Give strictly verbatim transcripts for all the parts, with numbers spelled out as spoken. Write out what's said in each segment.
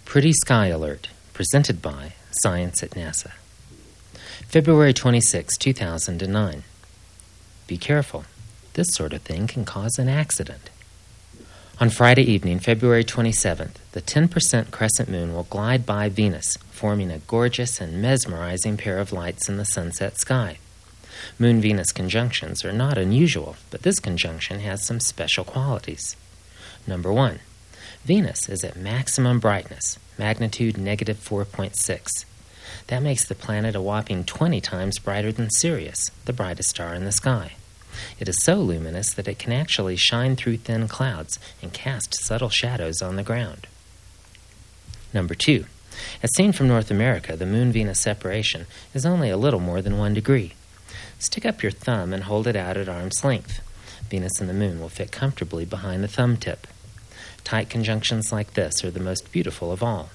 Pretty Sky Alert, presented by Science at NASA. February twenty-sixth, two thousand nine. Be careful. This sort of thing can cause an accident. On Friday evening, February twenty-seventh, the ten percent crescent moon will glide by Venus, forming a gorgeous and mesmerizing pair of lights in the sunset sky. Moon-Venus conjunctions are not unusual, but this conjunction has some special qualities. Number one, Venus is at maximum brightness, magnitude negative four point six. That makes the planet a whopping twenty times brighter than Sirius, the brightest star in the sky. It is so luminous that it can actually shine through thin clouds and cast subtle shadows on the ground. Number two, as seen from North America, the Moon-Venus separation is only a little more than one degree. Stick up your thumb and hold it out at arm's length. Venus and the Moon will fit comfortably behind the thumb tip. Tight conjunctions like this are the most beautiful of all.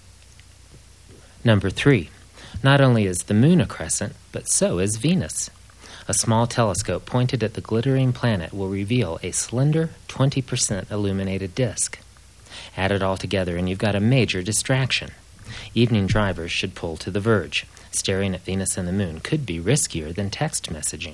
Number three, not only is the Moon a crescent, but so is Venus. A small telescope pointed at the glittering planet will reveal a slender twenty percent illuminated disk. Add it all together and you've got a major distraction. Evening drivers should pull to the verge. Staring at Venus and the Moon could be riskier than text messaging.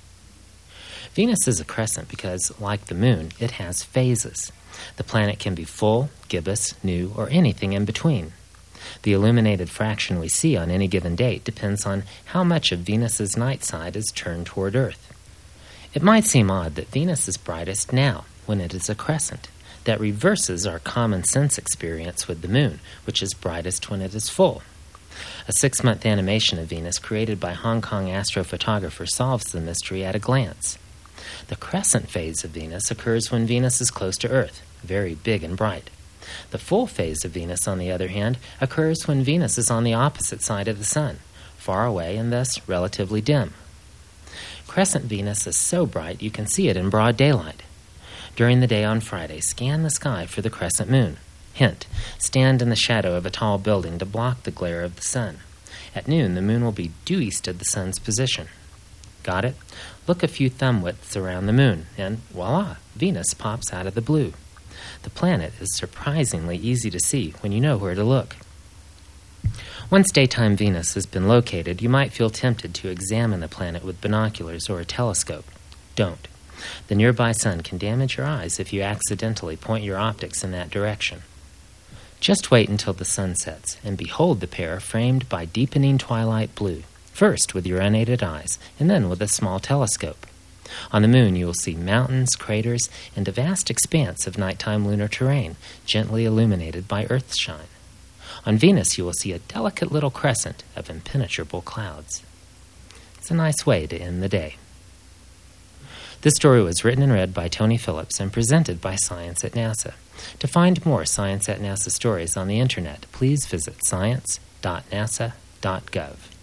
Venus is a crescent because, like the Moon, it has phases. The planet can be full, gibbous, new, or anything in between. The illuminated fraction we see on any given date depends on how much of Venus's night side is turned toward Earth. It might seem odd that Venus is brightest now, when it is a crescent. That reverses our common sense experience with the Moon, which is brightest when it is full. A six-month animation of Venus created by Hong Kong astrophotographer solves the mystery at a glance. The crescent phase of Venus occurs when Venus is close to Earth, very big and bright. The full phase of Venus, on the other hand, occurs when Venus is on the opposite side of the Sun, far away and thus relatively dim. Crescent Venus is so bright you can see it in broad daylight. During the day on Friday, scan the sky for the crescent moon. Hint, stand in the shadow of a tall building to block the glare of the sun. At noon, the moon will be due east of the sun's position. Got it? Look a few thumb widths around the moon, and voila, Venus pops out of the blue. The planet is surprisingly easy to see when you know where to look. Once daytime Venus has been located, you might feel tempted to examine the planet with binoculars or a telescope. Don't. The nearby sun can damage your eyes if you accidentally point your optics in that direction. Just wait until the sun sets, and behold the pair framed by deepening twilight blue, first with your unaided eyes, and then with a small telescope. On the moon you will see mountains, craters, and a vast expanse of nighttime lunar terrain, gently illuminated by Earthshine. On Venus you will see a delicate little crescent of impenetrable clouds. It's a nice way to end the day. This story was written and read by Tony Phillips and presented by Science at NASA. To find more Science at NASA stories on the internet, please visit science dot nasa dot gov.